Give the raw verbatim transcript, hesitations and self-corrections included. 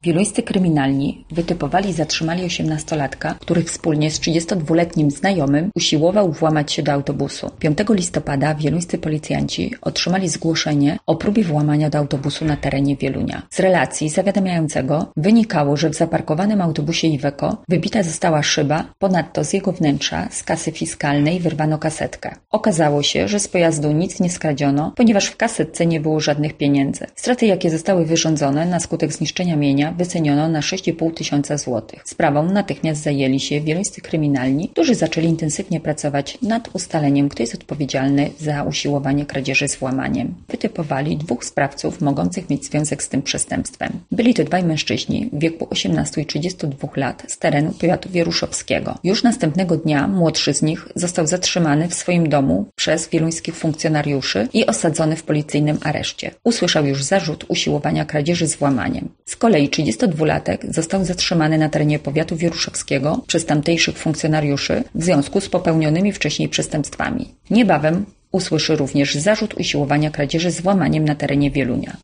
Wieluńscy kryminalni wytypowali i zatrzymali osiemnastolatka, który wspólnie z trzydziestodwuletnim znajomym usiłował włamać się do autobusu. piątego listopada wieluńscy policjanci otrzymali zgłoszenie o próbie włamania do autobusu na terenie Wielunia. Z relacji zawiadamiającego wynikało, że w zaparkowanym autobusie Iveco wybita została szyba, ponadto z jego wnętrza, z kasy fiskalnej, wyrwano kasetkę. Okazało się, że z pojazdu nic nie skradziono, ponieważ w kasetce nie było żadnych pieniędzy. Straty, jakie zostały wyrządzone na skutek zniszczenia mienia, wyceniono na sześć i pół tysiąca złotych. Sprawą natychmiast zajęli się wieluńscy kryminalni, którzy zaczęli intensywnie pracować nad ustaleniem, kto jest odpowiedzialny za usiłowanie kradzieży z włamaniem. Wytypowali dwóch sprawców mogących mieć związek z tym przestępstwem. Byli to dwaj mężczyźni w wieku osiemnastu i trzydziestu dwóch lat z terenu powiatu wieruszowskiego. Już następnego dnia młodszy z nich został zatrzymany w swoim domu przez wieluńskich funkcjonariuszy i osadzony w policyjnym areszcie. Usłyszał już zarzut usiłowania kradzieży z włamaniem. Z kolei trzydziestodwulatek został zatrzymany na terenie powiatu wieruszowskiego przez tamtejszych funkcjonariuszy w związku z popełnionymi wcześniej przestępstwami. Niebawem usłyszy również zarzut usiłowania kradzieży z włamaniem na terenie Wielunia.